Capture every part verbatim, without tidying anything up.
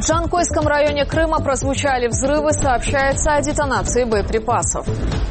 Джанкойском районе Крыма прозвучали взрывы, сообщается о детонации боеприпасов.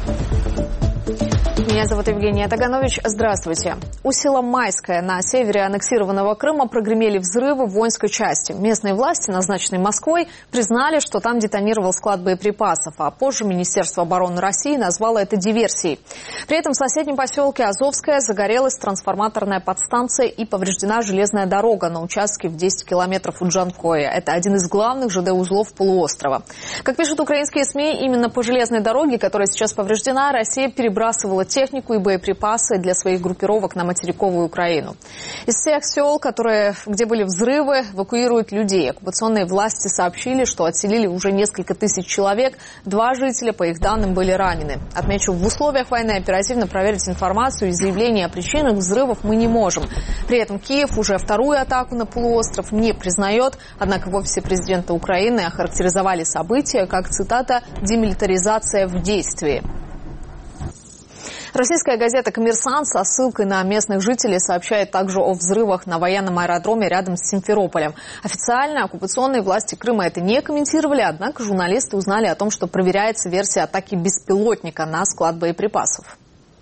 Меня зовут Евгения Таганович. Здравствуйте. У села Майское на севере аннексированного Крыма прогремели взрывы в воинской части. Местные власти, назначенные Москвой, признали, что там детонировал склад боеприпасов, а позже Министерство обороны России назвало это диверсией. При этом в соседнем поселке Азовское загорелась трансформаторная подстанция и повреждена железная дорога на участке в десять километров от Джанкоя. Это один из главных ЖД-узлов полуострова. Как пишут украинские СМИ, именно по железной дороге, которая сейчас повреждена, Россия перебрасывала технику и боеприпасы для своих группировок на материковую Украину. Из всех сел, которые, где были взрывы, эвакуируют людей. Оккупационные власти сообщили, что отселили уже несколько тысяч человек. Два жителя, по их данным, были ранены. Отмечу, в условиях войны оперативно проверить информацию и заявления о причинах взрывов мы не можем. При этом Киев уже вторую атаку на полуостров не признает. Однако в офисе президента Украины охарактеризовали события как, цитата, «демилитаризация в действии». Российская газета «Коммерсант» со ссылкой на местных жителей сообщает также о взрывах на военном аэродроме рядом с Симферополем. Официально оккупационные власти Крыма это не комментировали, однако журналисты узнали о том, что проверяется версия атаки беспилотника на склад боеприпасов.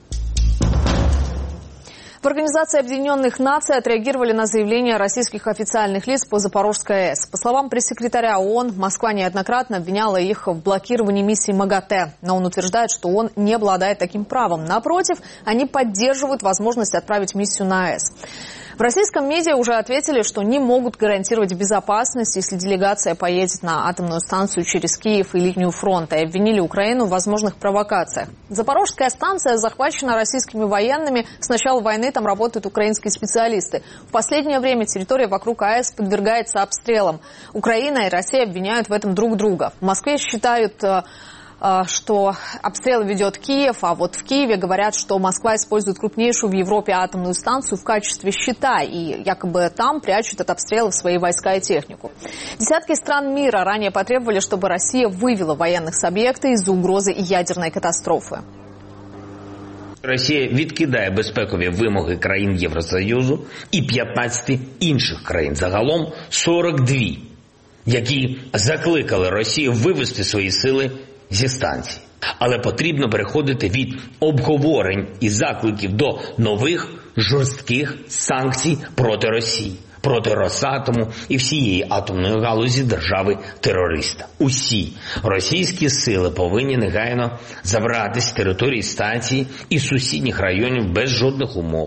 В Организации Объединенных Наций отреагировали на заявления российских официальных лиц по Запорожской АЭС. По словам пресс-секретаря ООН, Москва неоднократно обвиняла их в блокировании миссии МАГАТЭ. Но он утверждает, что ООН не обладает таким правом. Напротив, они поддерживают возможность отправить миссию на АЭС. В российском медиа уже ответили, что не могут гарантировать безопасность, если делегация поедет на атомную станцию через Киев и линию фронта, и обвинили Украину в возможных провокациях. Запорожская станция захвачена российскими военными. С начала войны там работают украинские специалисты. В последнее время территория вокруг АЭС подвергается обстрелам. Украина и Россия обвиняют в этом друг друга. В Москве считают, что обстрелы ведет Киев, а вот в Киеве говорят, что Москва использует крупнейшую в Европе атомную станцию в качестве щита, и якобы там прячут от обстрелов свои войска и технику. Десятки стран мира ранее потребовали, чтобы Россия вывела военных с объекта из-за угрозы ядерной катастрофы. Росія відкидає безпекові вимоги країн Євросоюзу і п'ятнадцяти інших країн, загалом сорок два, які закликали Росію вивести свої сили зі станції. Але потрібно переходити від обговорень і закликів до нових жорстких санкцій проти Росії, проти Росатому і всієї атомної галузі держави-терориста. Усі російські сили повинні негайно забрати з території станції і сусідніх районів без жодних умов.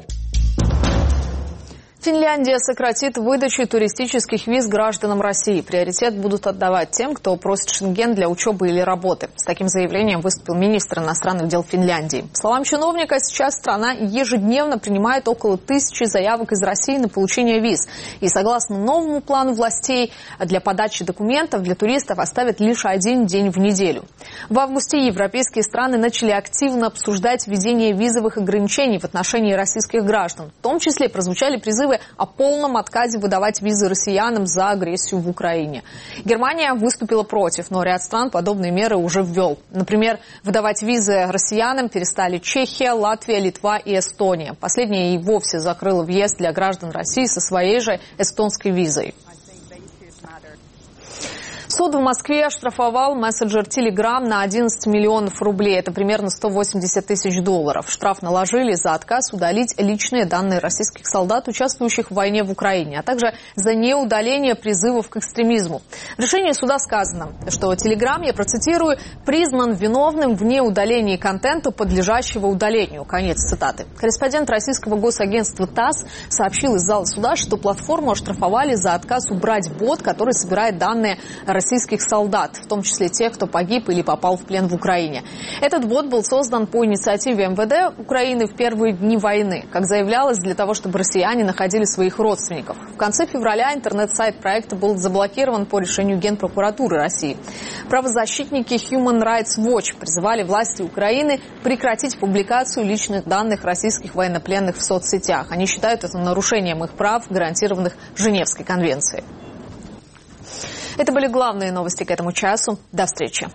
Финляндия сократит выдачу туристических виз гражданам России. Приоритет будут отдавать тем, кто просит шенген для учебы или работы. С таким заявлением выступил министр иностранных дел Финляндии. По словам чиновника, сейчас страна ежедневно принимает около тысячи заявок из России на получение виз. И согласно новому плану властей, для подачи документов для туристов оставят лишь один день в неделю. В августе европейские страны начали активно обсуждать введение визовых ограничений в отношении российских граждан. В том числе прозвучали призывы о полном отказе выдавать визы россиянам за агрессию в Украине. Германия выступила против, но ряд стран подобные меры уже ввел. Например, выдавать визы россиянам перестали Чехия, Латвия, Литва и Эстония. Последняя и вовсе закрыла въезд для граждан России со своей же эстонской визой. Суд в Москве оштрафовал мессенджер Telegram на одиннадцать миллионов рублей. Это примерно сто восемьдесят тысяч долларов. Штраф наложили за отказ удалить личные данные российских солдат, участвующих в войне в Украине, а также за неудаление призывов к экстремизму. В решении суда сказано, что Telegram, я процитирую, признан виновным в неудалении контента, подлежащего удалению. Конец цитаты. Корреспондент российского госагентства ТАСС сообщил из зала суда, что платформу оштрафовали за отказ убрать бот, который собирает данные российских российских солдат, в том числе тех, кто погиб или попал в плен в Украине. Этот бот был создан по инициативе МВД Украины в первые дни войны, как заявлялось, для того, чтобы россияне находили своих родственников. В конце февраля интернет-сайт проекта был заблокирован по решению Генпрокуратуры России. Правозащитники Human Rights Watch призывали власти Украины прекратить публикацию личных данных российских военнопленных в соцсетях. Они считают это нарушением их прав, гарантированных Женевской конвенцией. Это были главные новости к этому часу. До встречи.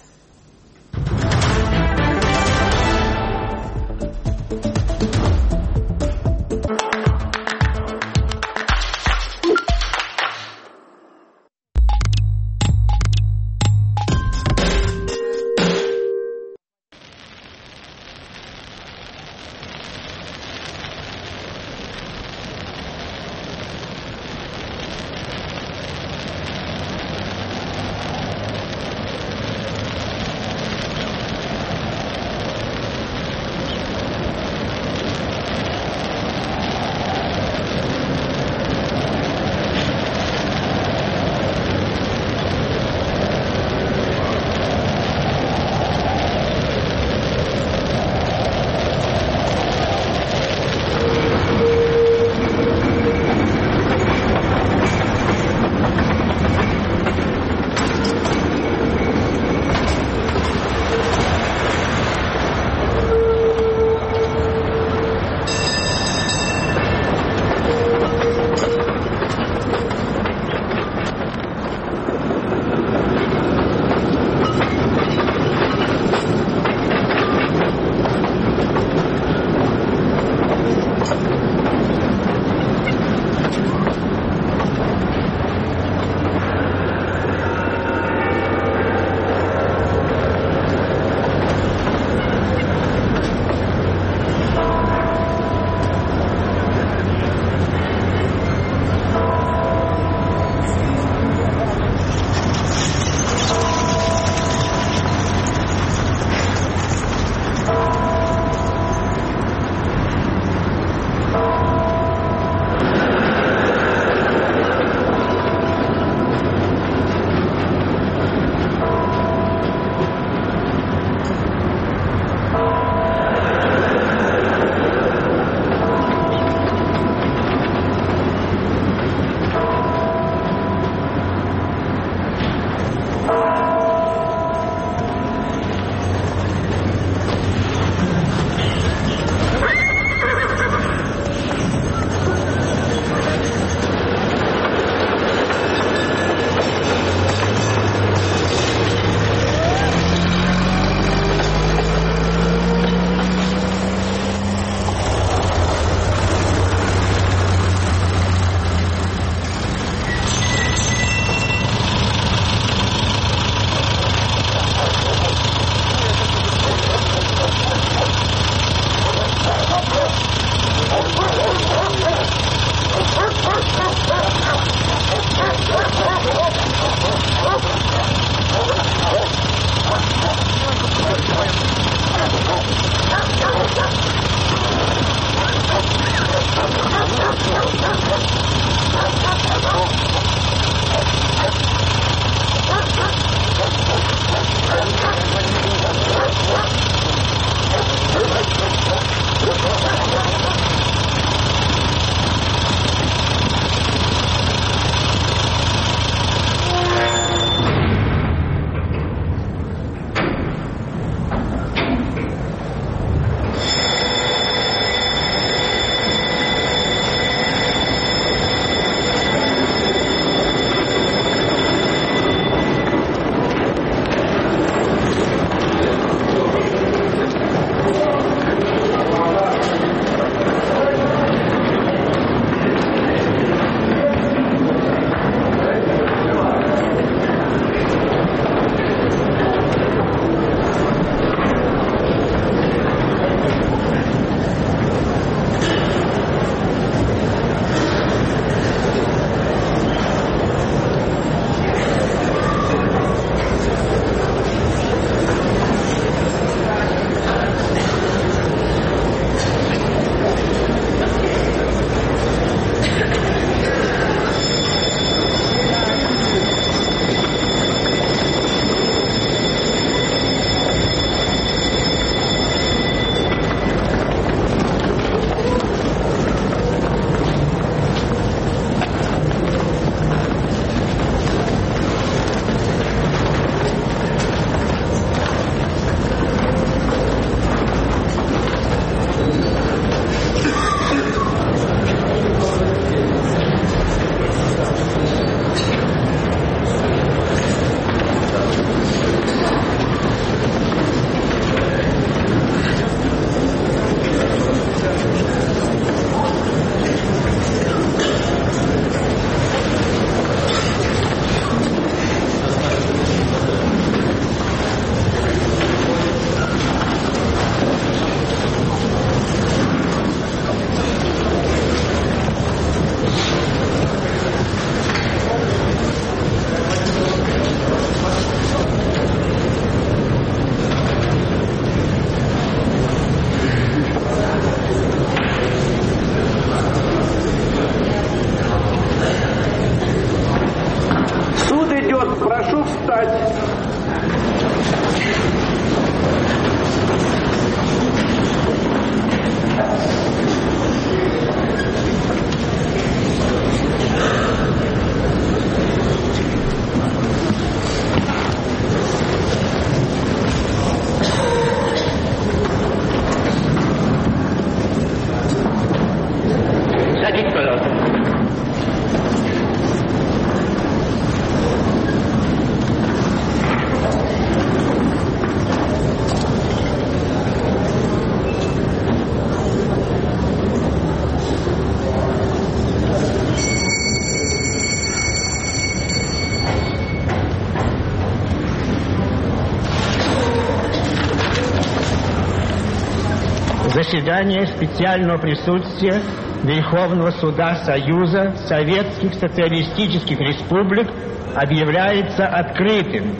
заседание специального присутствия Верховного суда Союза Советских Социалистических Республик объявляется открытым.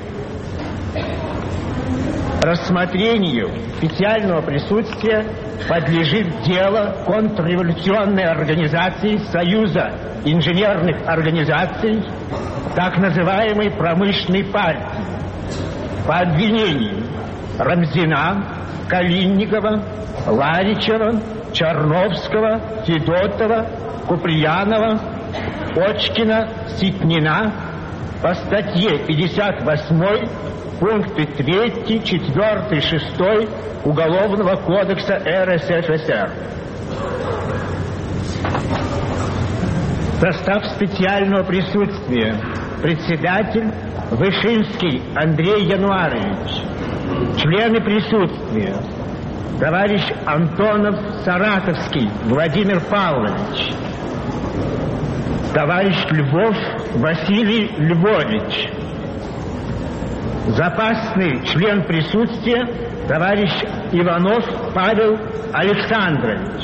Рассмотрению специального присутствия подлежит дело контрреволюционной организации Союза инженерных организаций, так называемой промышленной партии, по обвинению Рамзина, Калинникова, Ларичева, Черновского, Федотова, Куприянова, Очкина, Ситнина по статье пятьдесят восемь, пункты три, четыре, шесть Уголовного кодекса эр эс эф эс эр. Состав специального присутствия: председатель Вышинский Андрей Януарович. Члены присутствия: товарищ Антонов Саратовский Владимир Павлович, товарищ Львов Василий Львович, запасный член присутствия товарищ Иванов Павел Александрович.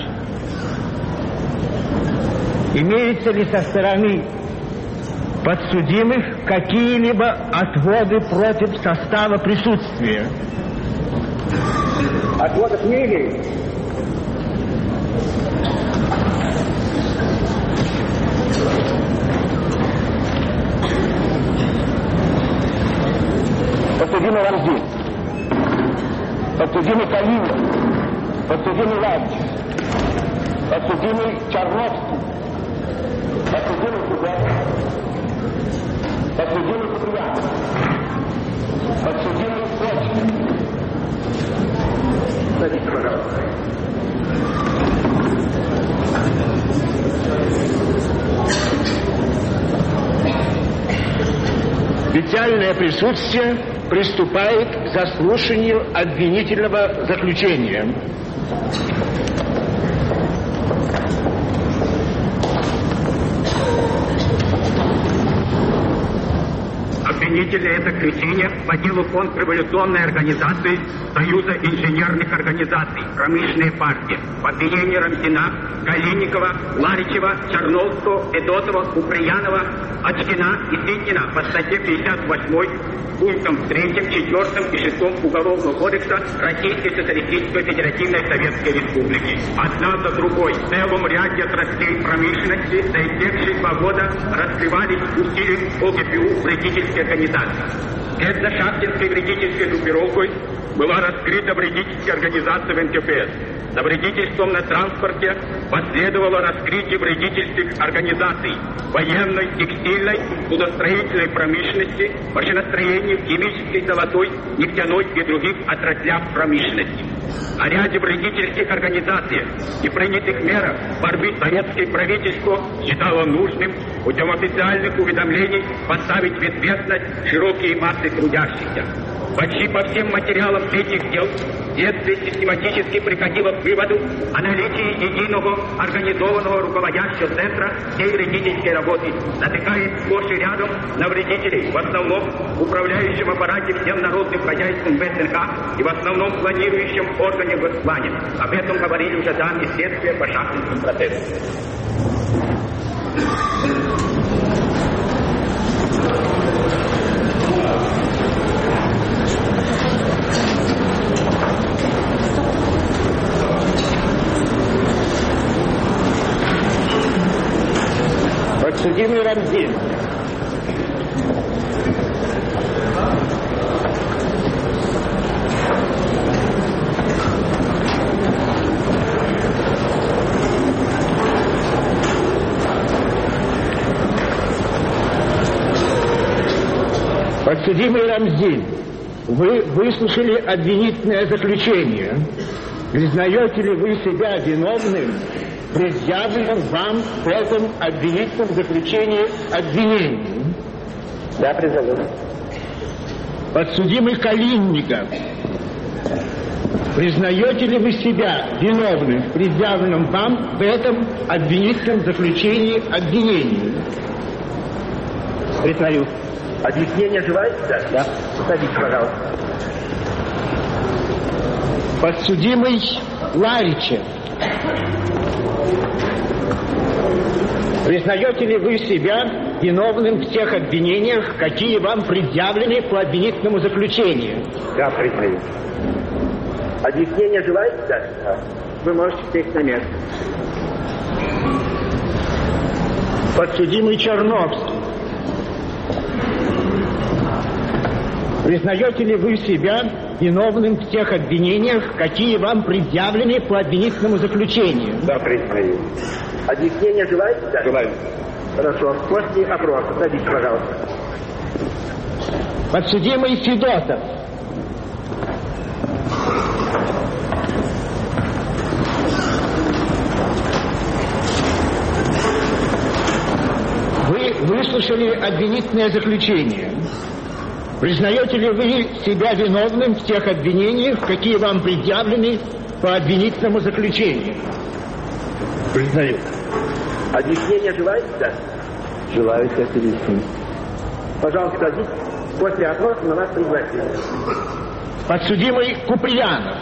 Имеются ли со стороны подсудимых какие-либо отводы против состава присутствия? Отводов не имеется. Подсудимый Рамзин, подсудимый Калинин, подсудимый Лавич, подсудимый Черновский, подсудимый Кудрявцев, подсудимый Куприянов, подсудимый Очкин. Садитесь, пожалуйста. Специальное присутствие приступает к заслушанию обвинительного заключения. Обвинительное заключение по делу контрреволюционной организации Союза инженерных организаций «Промышленная партия» по обвинению Рамзина, Калинникова, Ларичева, Черновского, Федотова, Куприянова, Очкина и Ситнина по статье пятьдесят восемь, пунктам третьим, четвертым и шестом Уголовного кодекса Российской Социалистической Федеративной Советской Республики. Одна за другой в целом ряде отраслей промышленности за истекшие два года раскрывались усилием о гэ пэ у вредительской организации. Вслед за Шахтинской вредительской группировкой была раскрыта вредительская организация в эн ка пэ эс. За вредительством на транспорте последовало раскрытие вредительских организаций военной, текстильной, судостроительной промышленности, машиностроения, химической, золотой, нефтяной и других отраслях промышленности. О ряде вредительских организаций и принятых мерах борьбы советское правительство считало нужным путем официальных уведомлений поставить в известность широкие массы трудящихся. Почти по всем материалам этих дел следствие систематически приходило к выводу о наличии единого организованного руководящего центра всей вредительской работы, натыкаясь сплошь и рядом на вредителей, в основном в управляющем аппарате всем народным хозяйством вэ эс эн ка и в основном планирующем органе Госплане. Об этом говорили уже данные следствия по шахтинским процессам. Подсудимый Рамзин. Подсудимый Рамзин, вы выслушали обвинительное заключение. Признаете ли вы себя виновным в предъявленном вам в этом обвинительном заключении обвинении? Да, признаю. Подсудимый Калинников, признаете ли вы себя виновным в предъявленном вам в этом обвинительном заключении обвинении? Признаю. Объяснение желаете? Да. Да. Садитесь, пожалуйста. Подсудимый Ларича. Признаете ли вы себя виновным в тех обвинениях, какие вам предъявлены по обвинительному заключению? Да, признаю. Объяснение желаете дать? Да. Вы можете сесть на место. Подсудимый Черновский. Признаете ли вы себя виновным в тех обвинениях, какие вам предъявлены по обвинительному заключению? Да, признаю. Объяснение желаете дать? Желаю. Хорошо. После опроса. Садитесь, пожалуйста. Подсудимый Федотов. Вы выслушали обвинительное заключение. Признаете ли вы себя виновным в тех обвинениях, какие вам предъявлены по обвинительному заключению? Признаю. Объяснение желаете дать? Желаю сейчас объяснить. Пожалуйста, садитесь. После опроса на вас пригласили. Подсудимый Куприянов.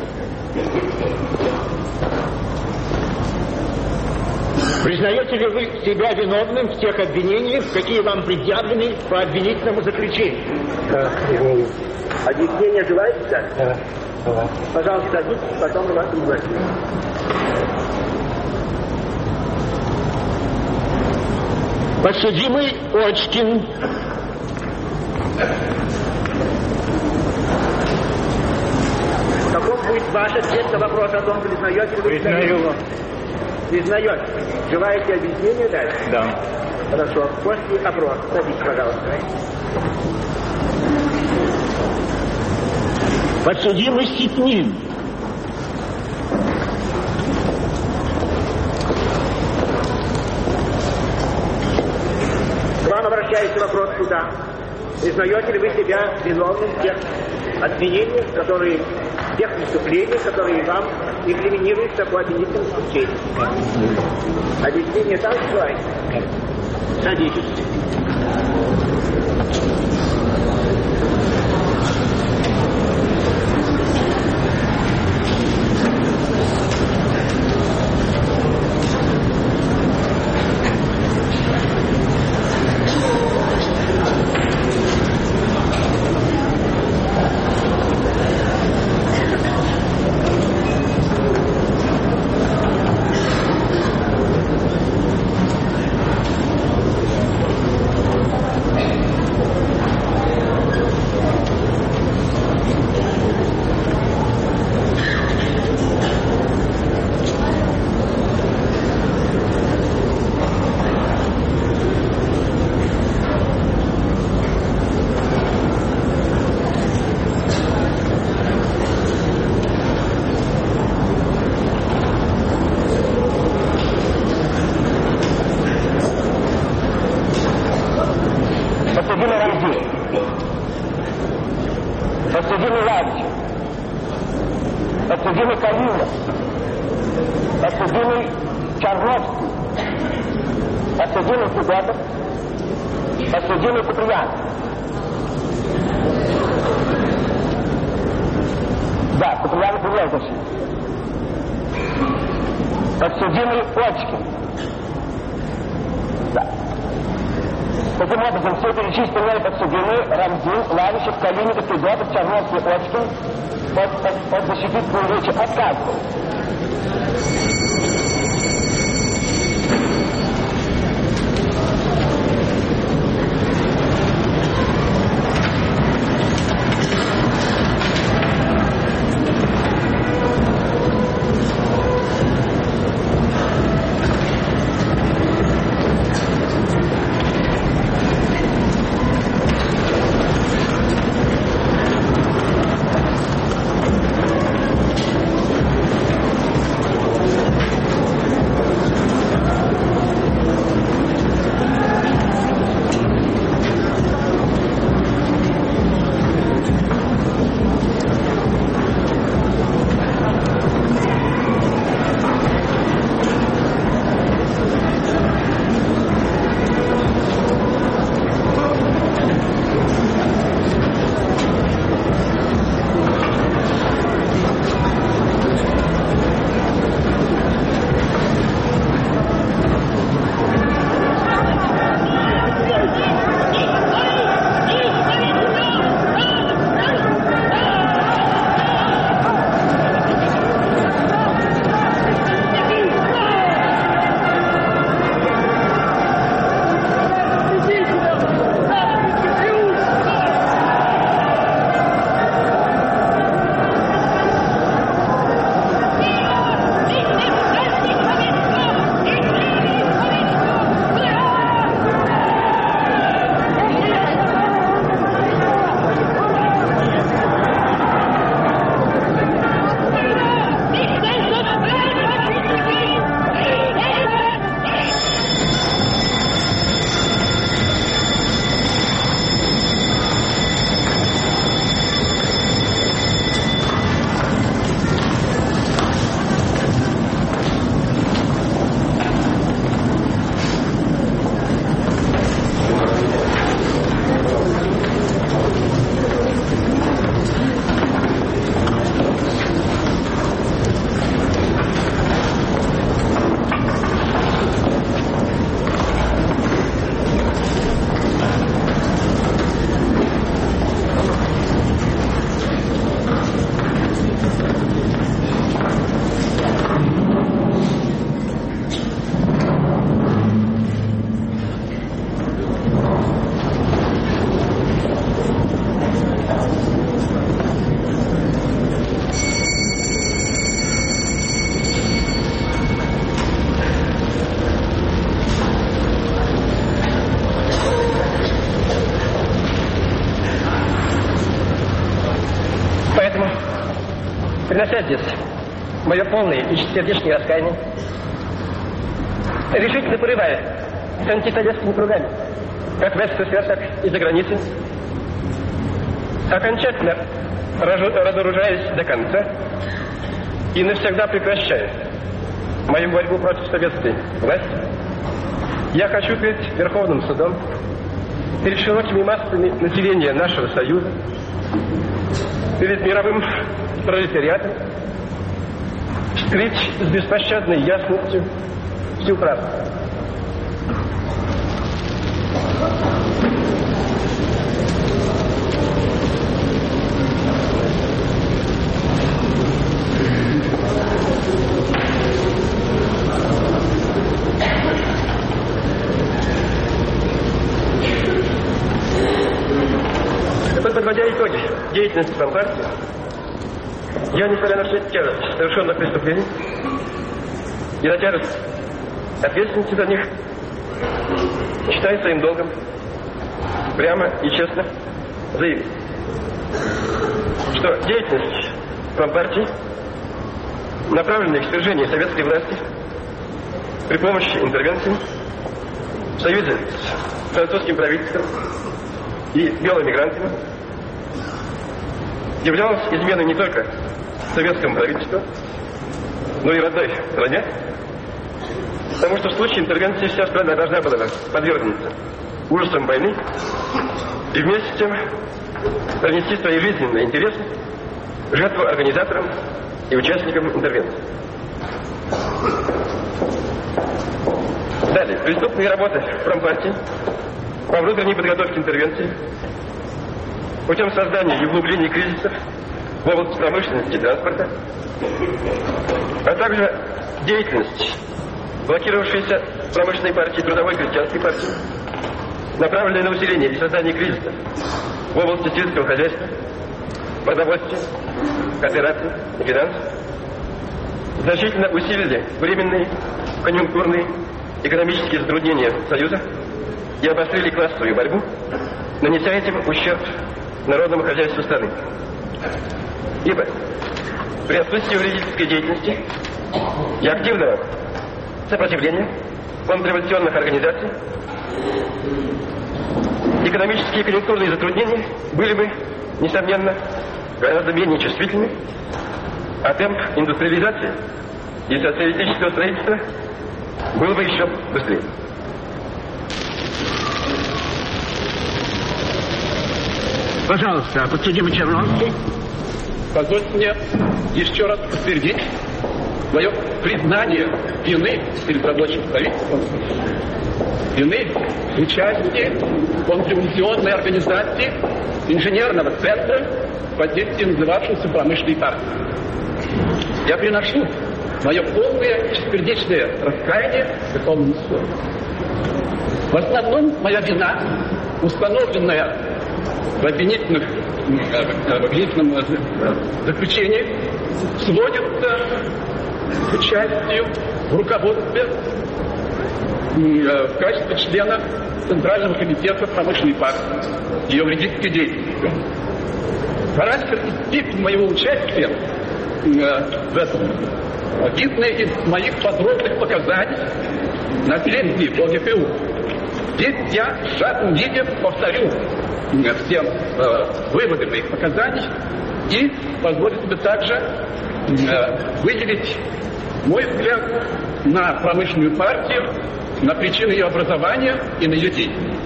Признаете ли вы себя виновным в тех обвинениях, какие вам предъявлены по обвинительному заключению? Да, признаю. Объяснение желаете дать? Да. Да. Пожалуйста, садитесь, потом на вас пригласили. Подсудимый Очкин. Каков будет ваш ответ на вопрос о том, признаете ли вы? Признаю. Признаете. Желаете объяснение дать? Да. Хорошо. После опроса. Садитесь, пожалуйста. Подсудимый Ситнин. К вам обращается вопрос суда. Признаете ли вы себя виновным в тех обвинениях, которые, в тех преступлениях, которые вам инкриминируются по обвинительному заключению? Объяснение так желаете? Садитесь. Подсудимый Калинов, подсудимый Черновский, подсудимый Федотов, подсудимый Куприянов. Да, Куприянов принял защиту. Подсудимый Очкин. Да. Таким образом, все перечисленные подсудимые Рамзин, Лавичев, Калинов, Федотов, Черновский, Очкин под, под, под защитительную речь отказывают. Поэтому, принося здесь мое полное и чистосердечное раскаяние, решительно порывая с антисоветскими кругами, как в СССР, так и за границей, окончательно разоружаясь до конца и навсегда прекращая мою борьбу против советской власти, я хочу перед Верховным судом, перед широкими массами населения нашего Союза, перед мировым пролетариатом вскрыть с беспощадной ясностью всю правду. Подводя итоги деятельности Компартии, я, несмотря на все тяжесть совершенных преступлений и на тяжесть ответственности за них, считаю своим долгом прямо и честно заявить, что деятельность Компартии, направленная к свержению советской власти при помощи интервенции в союзе с французским правительством и белыми мигрантами, являлась изменой не только советскому правительству, но и родной стране, потому что в случае интервенции вся страна должна была подвергнуться ужасам войны и вместе с тем принести свои жизненные интересы в жертву организаторам и участникам интервенции. Далее. Преступные работы Промпартии по внутренней подготовке интервенции путем создания и углубления кризисов в области промышленности и транспорта, а также деятельность блокировавшейся промышленной партии, трудовой крестьянской партии, направленная на усиление и создание кризиса в области сельского хозяйства, продовольствия, кооперации и финансов, значительно усилили временные конъюнктурные экономические затруднения Союза и обострили классовую борьбу, нанеся этим ущерб народному хозяйству страны. Ибо при отсутствии вредительской деятельности и активного сопротивления контрреволюционных организаций экономические и конъюнктурные затруднения были бы, несомненно, гораздо менее чувствительны, а темп индустриализации и социалистического строительства был бы еще быстрее. Пожалуйста, подсудимый Черновский. Позвольте мне еще раз подтвердить свое признание вины перед рабочим правительством, вины в участии в контрреволюционной организации инженерного центра под действием называвшейся промышленной партии. Я приношу мое полное сердечное раскаяние Верховному суду. В основном моя вина, установленная в обвинительных, в обвинительном заключении, сводится к участию в руководстве в качестве члена Центрального комитета промышленной партии, ее вредительской деятельности. Характер и степень моего участия в этом видно из моих подробных показаний на пленке по гэ пэ у. Здесь я в сжатом виде повторю все э, выводы моих показаний и позволю себе также э, выделить мой взгляд на промышленную партию, на причины ее образования и на ее деятельность.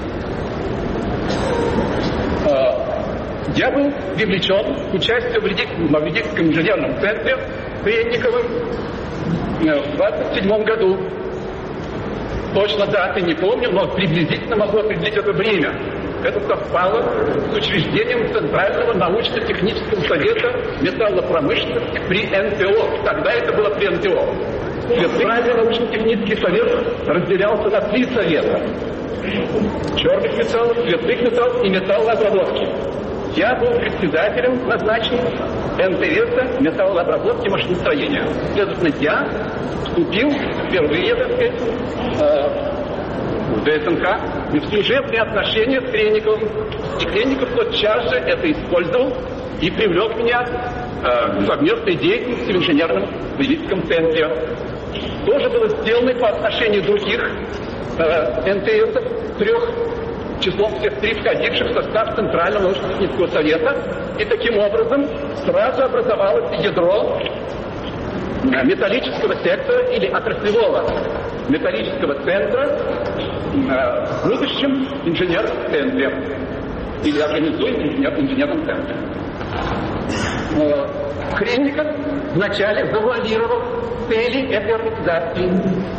Э, я был привлечен к участию в вредительском инженерном центре Хренниковым э, в двадцать седьмом году. Точно даты не помню, но приблизительно могу определить это время. Это совпало с учреждением Центрального научно-технического совета металлопромышленности при эн тэ о. Тогда это было при эн тэ о. Центральный научно-технический совет разделялся на три совета: черных металлов, цветных металлов и металлообработки. я был председателем назначен эн тэ эс металлообработки машиностроения. Следовательно, я вступил впервые, так сказать, в дэ эс эн ка и в служебные отношения с Хренниковым. И Хренников тотчас же это использовал и привлек меня к совместной деятельности в инженерном медицинском центре. Тоже было сделано по отношению других эн тэ эс, трех, числом всех три входивших в состав Центрального научно-технического совета. И таким образом сразу образовалось ядро металлического сектора или отраслевого металлического центра в будущем инженерном центре или организуем инженер, инженерном центре. Хренников вначале завуалировал цели этой организации.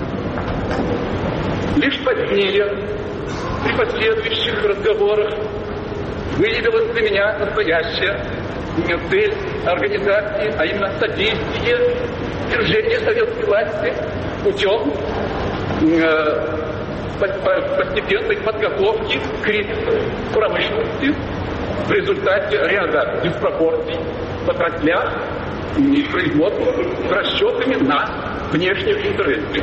Лишь позднее, при последующих разговорах, выявилась для меня настоящая цель организации, а именно содействие держению советской власти путем э, постепенной подготовки к кризису промышленности в результате ряда диспропорций в отраслях и производства с расчетами на внешние интересы.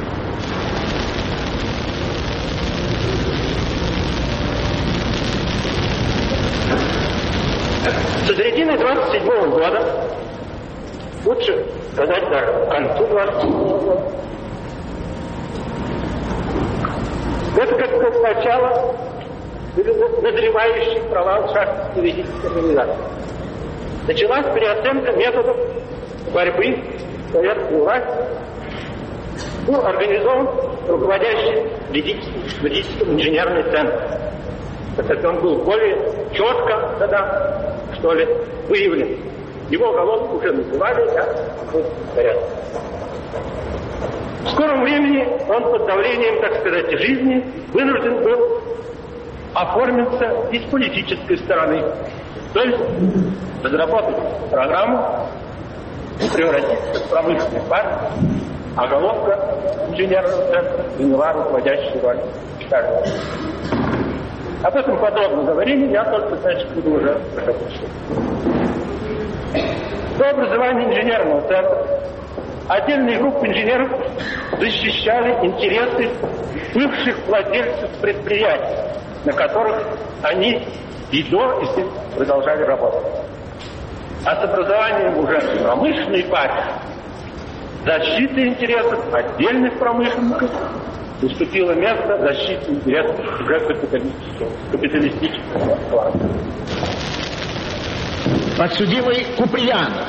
Со середины двадцать седьмого года, лучше сказать даже к концу двадцать седьмого года, это как бы начало назревающий провал шахтно-теоретической организации. Началась переоценка методов борьбы советской власти. Был организован руководящий медицинским инженерный центр. Это он был более четко тогда, что ли, выявлен. Его голову уже называли, да, порядок. В скором времени он под давлением, так сказать, жизни вынужден был оформиться и с политической стороны. То есть разработать программу и превратиться в промышленный парк, а головка инженерного центра заняла руководящую роль. Об этом подробно говорили, я только, значит, буду уже проходить. До образования инженерного центра отдельные группы инженеров защищали интересы бывших владельцев предприятий, на которых они и до, и продолжали работать. А с образованием уже промышленной партии защиты интересов отдельных промышленников уступило место защите интересов уже капиталистического, капиталистического класса. Подсудимый Куприянов.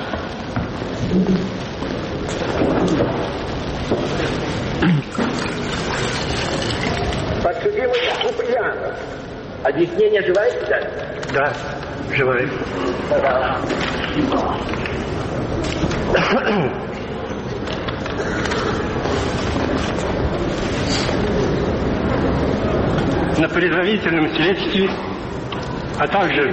Подсудимый Куприянов. Объяснение желаете дать? Да, желаю. Да. На предварительном следствии, а также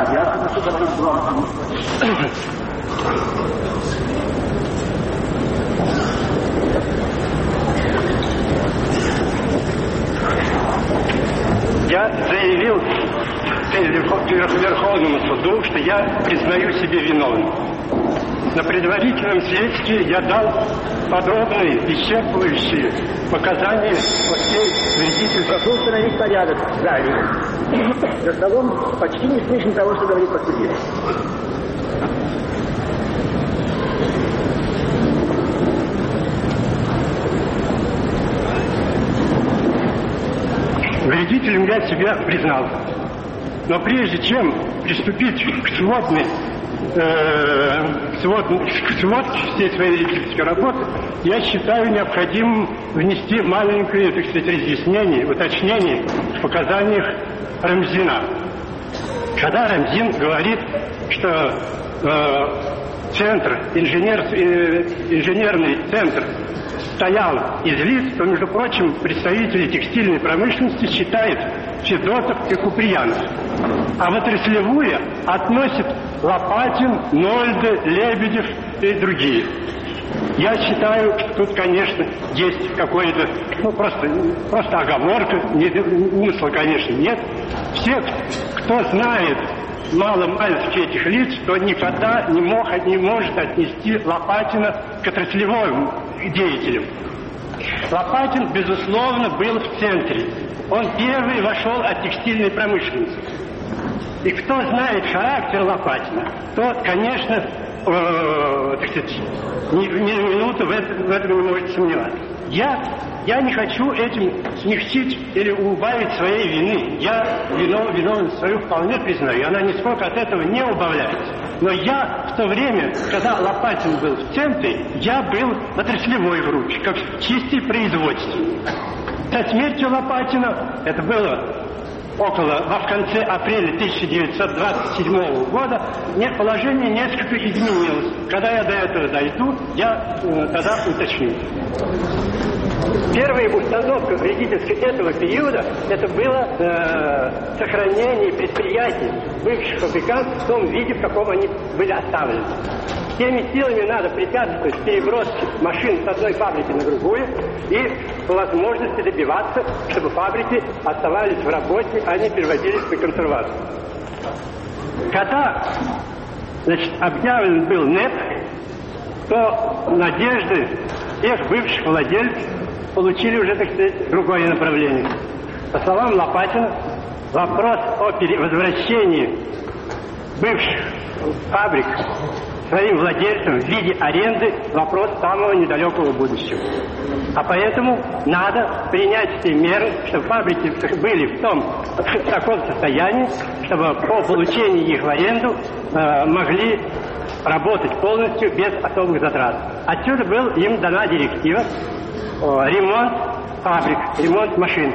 я заявил Верховному суду, что я признаю себя виновным. На предварительном следствии я дал подробные, исчерпывающие показания по всей вредительной. Прошу установить порядок в зале. За столом почти не слышно того, что говорит подсудимый. Вредителем я себя признал. Но прежде чем приступить к сводной, э, свод, к сводке всей своей вредительской работы, я считаю необходимым внести маленькое, так сказать, разъяснение, уточнение в показаниях Рамзина. Когда Рамзин говорит, что э, центр, инженер, э, инженерный центр стоял из лиц, то, между прочим, представители текстильной промышленности считают Федотов и Куприянов. А в отраслевую относят Лопатин, Нольде, Лебедев и другие. Я считаю, что тут, конечно, есть какой-то, ну, просто, просто оговорка, не, умысла, конечно, нет. Все, кто знает мало-мальски этих лиц, то никогда не мог, не может отнести Лопатина к отраслевым деятелям. Лопатин, безусловно, был в центре. Он первый вошел от текстильной промышленности. И кто знает характер Лопатина, тот, конечно, э, так сказать, ни, ни на минуту в этом, в этом не может сомневаться. Я, я не хочу этим смягчить или убавить своей вины. Я виновен, виновен свою вполне признаю, и она нисколько от этого не убавляется. Но я в то время, когда Лопатин был в центре, я был отраслевой группе, как чистый производственный. Со смертью Лопатина, это было около, в конце апреля тысяча девятьсот двадцать седьмого года, положение несколько изменилось. Когда я до этого дойду, я э, тогда уточню. Первая установка вредительской этого периода, это было э, сохранение предприятий бывших фабрикантов в том виде, в каком они были оставлены. Теми силами надо препятствовать переброске машин с одной фабрики на другую и по возможности добиваться, чтобы фабрики оставались в работе, а не переводились на консервацию. Когда, значит, объявлен был НЭП, то надежды тех бывших владельцев получили уже, так сказать, другое направление. По словам Лопатина, вопрос о возвращении бывших фабрик своим владельцам в виде аренды вопрос самого недалекого будущего. А поэтому надо принять все меры, чтобы фабрики были в том, в таком состоянии, чтобы по получении их в аренду э, могли работать полностью без особых затрат. Отсюда был им дана директива э, ремонт фабрик, ремонт машин.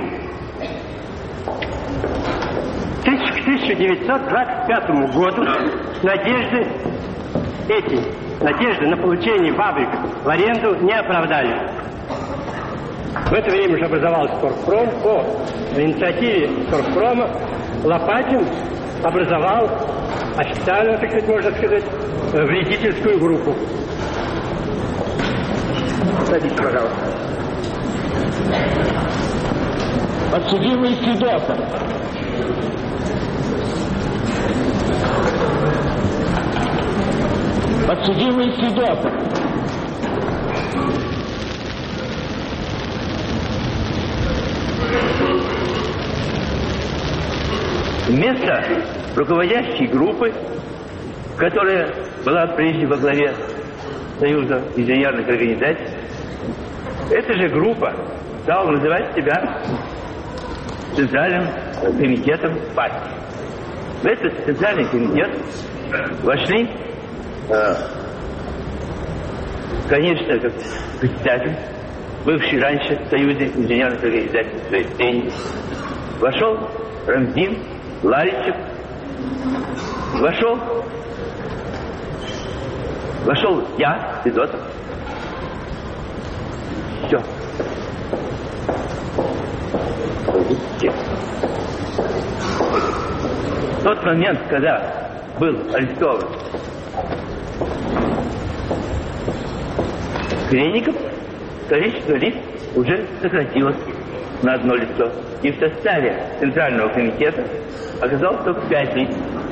К тысяча девятьсот двадцать пятому году надежды эти, надежды на получение фабрик в аренду не оправдали. В это время уже образовался Торгпром. По инициативе Торгпрома Лопатин образовал официально, так сказать, можно сказать, вредительскую группу. Садитесь, пожалуйста. Подсудимый Федотов. Подсудимый Федотов. Место руководящей группы, которая была прежде во главе Союза инженерных организаций, эта же группа стала называть себя Центральным комитетом партии. В этот Центральный комитет вошли, э, конечно, как председатель, бывший раньше в Союзе инженерных организаций Тенни, вошел Рамзин Ларичев, вошел, вошел я, Федотов. Все. В тот момент, когда был арестован Кренников, количество лиц уже сократилось на одно лицо. И в составе Центрального комитета оказалось только пять лиц.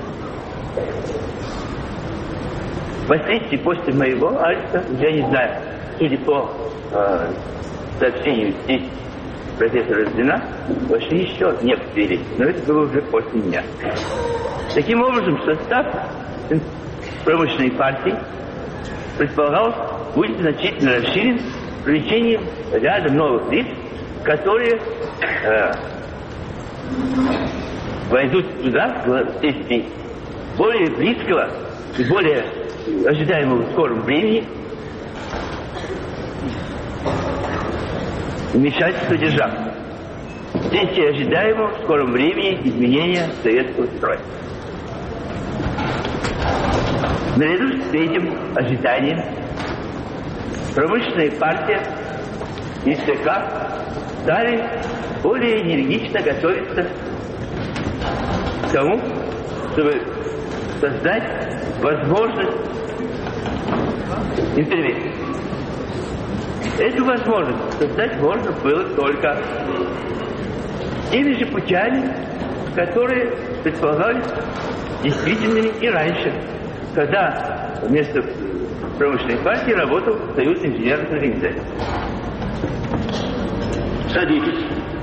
Впоследствии, после моего ареста, я не знаю, судя по э, сообщению здесь профессора Звена, вошли еще некоторые лица, но это было уже после меня. Таким образом, состав промышленной партии предполагалось будет значительно расширен привлечением ряда новых лиц, которые э, войдут туда вследствие более близкого и более ожидаемого в скором времени вмешательства державы. Вследствие ожидаемого в скором времени изменения советского строя. Наряду с этим ожиданием промышленная партия и ЦК стали более энергично готовиться к тому, чтобы создать возможность интервенции. Эту возможность создать можно было только теми же путями, которые предполагались действительными и раньше, когда вместо промышленной партии работал Союз инженерных организаций. Садитесь.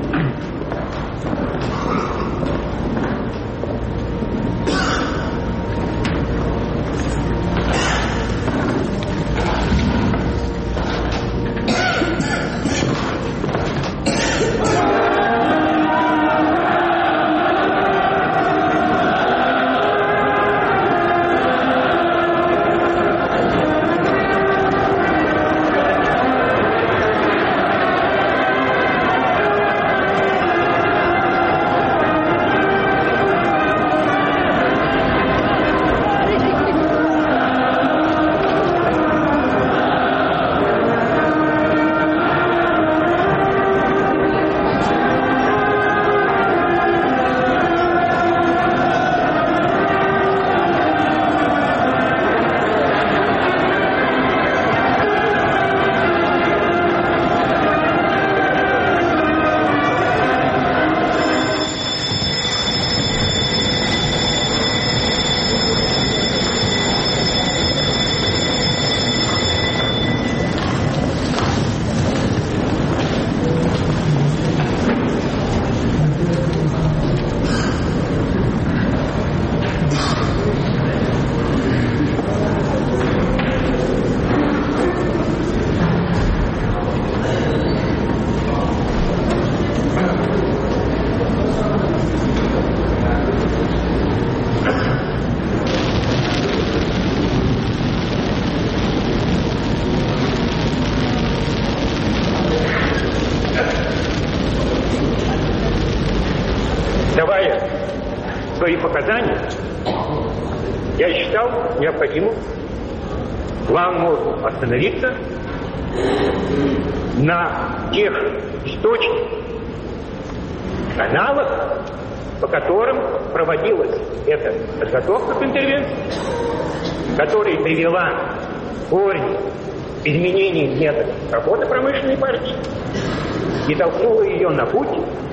Давая свои показания, я считал необходимым главному остановиться на тех источниках, каналах, по которым проводилась эта подготовка к интервенции, которая привела в корни изменений методов работы промышленной партии и толкнула ее на путь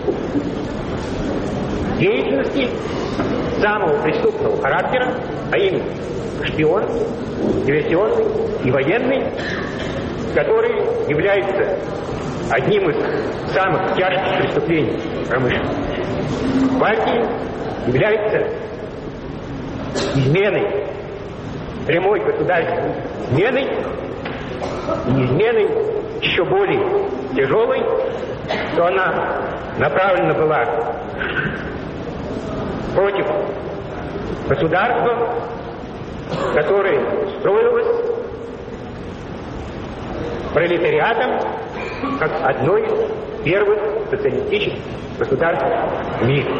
деятельности самого преступного характера, а именно шпионский, диверсионный и военный, который является одним из самых тяжких преступлений промышленной партии, является изменой, прямой государственной изменой, и изменой еще более тяжелой, что она направлена была против государства, которое строилось пролетариатом как одно из первых социалистических государств в мире.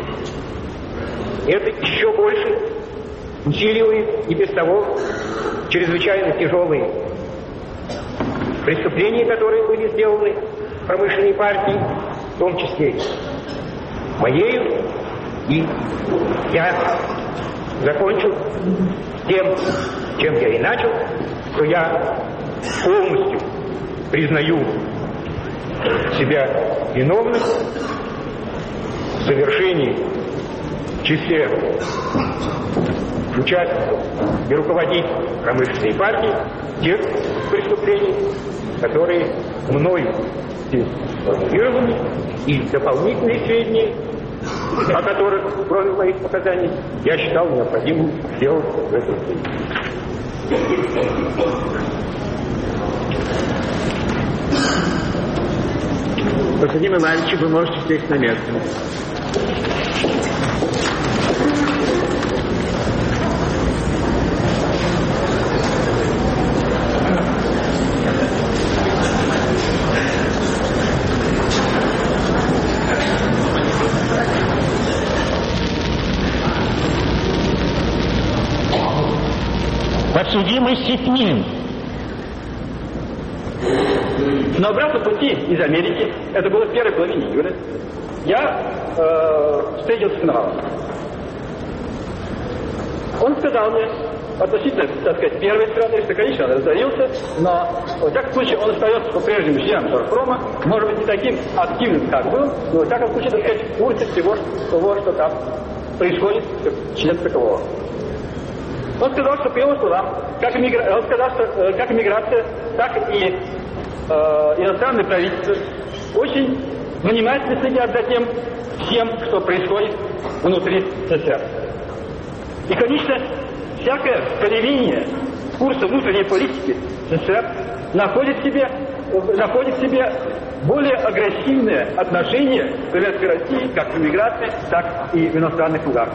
Это еще больше усиливает и без того чрезвычайно тяжелые преступления, которые были сделаны промышленной партией, в том числе моею. И я закончу тем, чем я и начал, что я полностью признаю себя виновным в совершении в числе участников и руководителей промышленной партии тех преступлений, которые мною здесь сформулированы, и дополнительные сведения, о которых, кроме моих показаний, я считал необходимым сделать в этом случае. Константин Иванович, вы можете сесть на место. Подсудимый Ситнин. На обратном пути из Америки, это было в первой половине июля, я э, встретился с генералом. Он сказал мне, относительно, так сказать, первой страны, что, конечно, он разорился, но во всяком случае он остается по-прежнему членом Торпрома, может быть, не таким активным, как был, но во всяком случае, так сказать, в курсе всего того, что там происходит, член такового. Он сказал, что по его словам, как иммигра... он сказал, что э, как иммиграция, так и э, иностранные правительства очень внимательно следят за тем, всем, что происходит внутри СССР. И, конечно, всякое колебание курса внутренней политики СССР находит в себе, находит в себе более агрессивное отношение к Советской России, как в иммиграции, так и в иностранных кругах.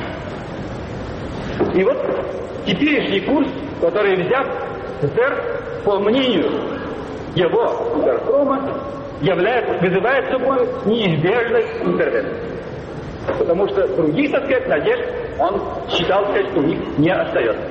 И вот теперешний курс, который взят в СССР, по мнению его Торпрома, является, вызывает собой неизбежность интервенции. Потому что других, так сказать, надежд он считал, так сказать, что у них не остается.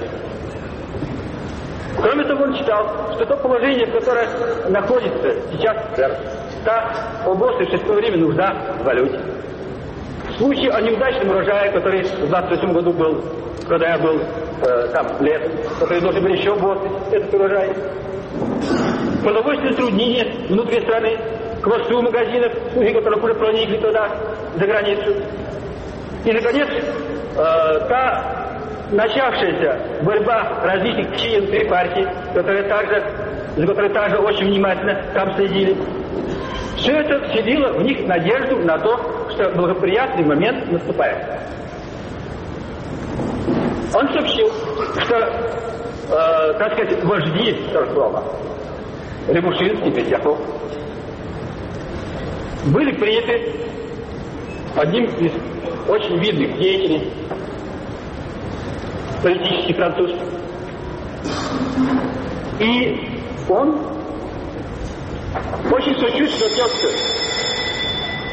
Кроме того, он считал, что то положение, в которое находится сейчас СССР, та область, в что время нужда в валюте. В случае о неудачном урожае, который в двадцать восьмом году был, когда я был э, там летом, который должен был еще бороться, этот урожай. Продовольственные затруднения внутри страны, к хвосту магазинов, слуги которых уже проникли туда, за границу. И, наконец, э, та начавшаяся борьба различных чин внутри партии, которые также, за которой также очень внимательно там следили. Все это вселило в них надежду на то, что благоприятный момент наступает. Он сообщил, что, э, так сказать, вожди Торпрома, Рябушинский, Третьяков, были приняты одним из очень видных деятелей политических французских. И он очень сочувственно отнесся